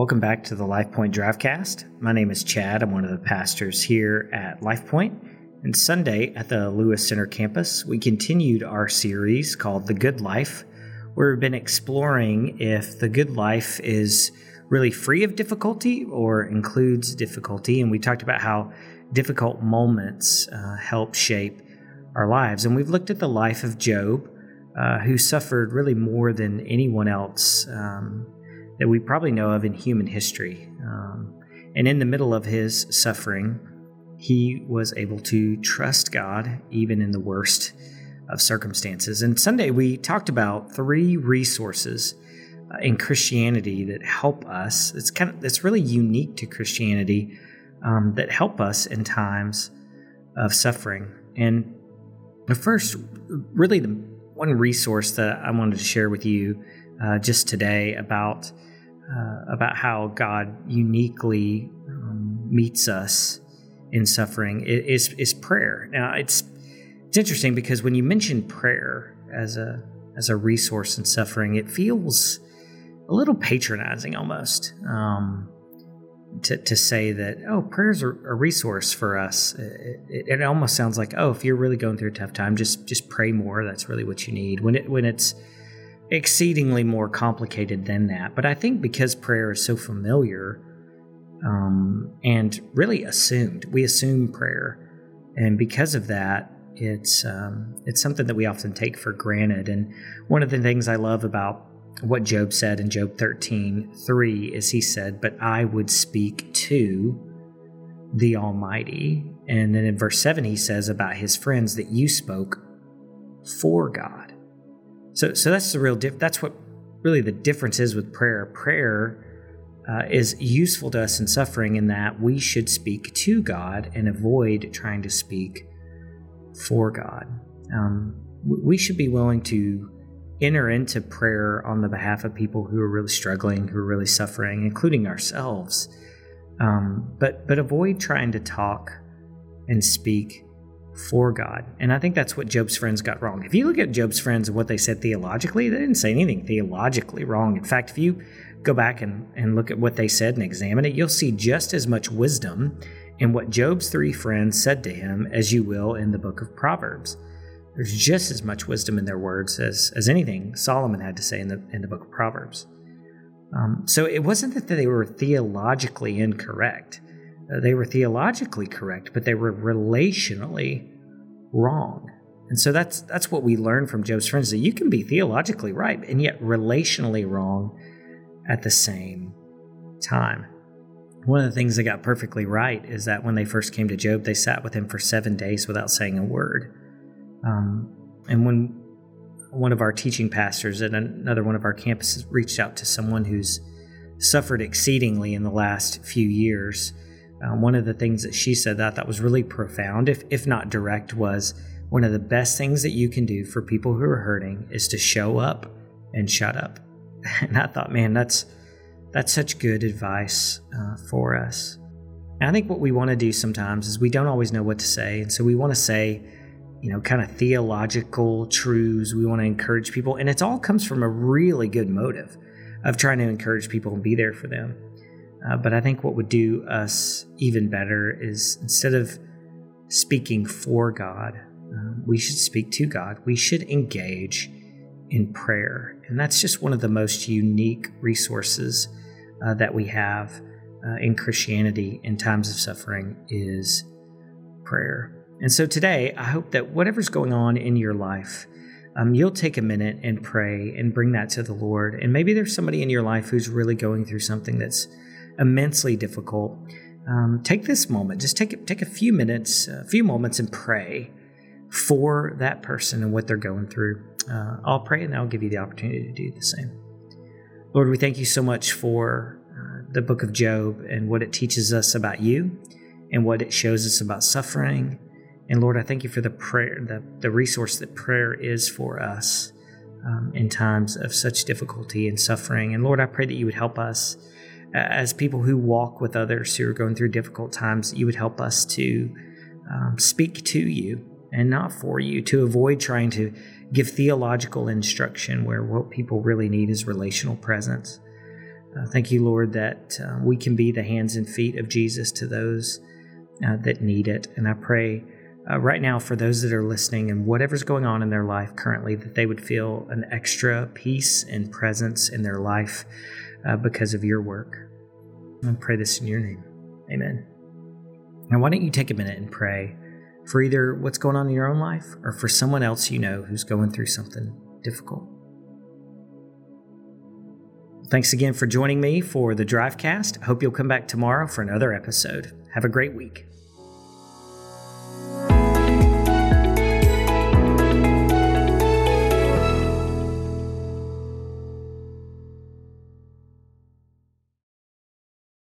Welcome back to the LifePoint Drivecast. My name is Chad. I'm one of the pastors here at LifePoint. And Sunday at the Lewis Center campus, we continued our series called The Good Life, where we've been exploring if the good life is really free of difficulty or includes difficulty. And we talked about how difficult moments help shape our lives. And we've looked at the life of Job, who suffered really more than anyone else that we probably know of in human history. And in the middle of his suffering, he was able to trust God even in the worst of circumstances. And Sunday, we talked about 3 resources in Christianity that help us. It's really unique to Christianity that help us in times of suffering. And the first, really the one resource that I wanted to share with you just today about how God uniquely meets us in suffering is prayer. Now, it's interesting because when you mention prayer as a resource in suffering, it feels a little patronizing almost to say that, oh, prayer's a resource for us. It almost sounds like, oh, if you're really going through a tough time, just pray more. That's really what you need. When it's exceedingly more complicated than that. But I think because prayer is so familiar and really assumed, we assume prayer, and because of that, it's something that we often take for granted. And one of the things I love about what Job said in Job 13:3 is he said, "But I would speak to the Almighty." And then in verse 7 he says about his friends that you spoke for God. So that's the real that's what really the difference is with prayer. Prayer is useful to us in suffering in that we should speak to God and avoid trying to speak for God. We should be willing to enter into prayer on the behalf of people who are really struggling, who are really suffering, including ourselves. But avoid trying to talk and speak for God. And I think that's what Job's friends got wrong. If you look at Job's friends and what they said theologically, they didn't say anything theologically wrong. In fact, if you go back and look at what they said and examine it, you'll see just as much wisdom in what Job's 3 friends said to him as you will in the book of Proverbs. There's just as much wisdom in their words as anything Solomon had to say in the book of Proverbs. So it wasn't that they were theologically incorrect. They were theologically correct, but they were relationally wrong. And so that's what we learn from Job's friends, that you can be theologically right and yet relationally wrong at the same time. One of the things they got perfectly right is that when they first came to Job, they sat with him for 7 days without saying a word. And when one of our teaching pastors at another one of our campuses reached out to someone who's suffered exceedingly in the last few years, one of the things that she said that I thought was really profound, if not direct, was one of the best things that you can do for people who are hurting is to show up and shut up. And I thought, man, that's such good advice for us. And I think what we want to do sometimes is we don't always know what to say. And so we want to say, kind of theological truths. We want to encourage people. And it all comes from a really good motive of trying to encourage people and be there for them. But I think what would do us even better is instead of speaking for God, we should speak to God. We should engage in prayer. And that's just one of the most unique resources that we have in Christianity in times of suffering is prayer. And so today, I hope that whatever's going on in your life, you'll take a minute and pray and bring that to the Lord. And maybe there's somebody in your life who's really going through something that's immensely difficult. Take this moment, just take a few moments and pray for that person and what they're going through. I'll pray and I'll give you the opportunity to do the same. Lord, we thank you so much for the book of Job and what it teaches us about you and what it shows us about suffering. And Lord, I thank you for the prayer, the resource that prayer is for us in times of such difficulty and suffering. And Lord, I pray that you would help us as people who walk with others who are going through difficult times, that you would help us to speak to you and not for you, to avoid trying to give theological instruction where what people really need is relational presence. Thank you, Lord, that we can be the hands and feet of Jesus to those that need it. And I pray right now for those that are listening and whatever's going on in their life currently, that they would feel an extra peace and presence in their life because of your work. I pray this in your name. Amen. Now, why don't you take a minute and pray for either what's going on in your own life or for someone else you know who's going through something difficult. Thanks again for joining me for the Drivecast. I hope you'll come back tomorrow for another episode. Have a great week.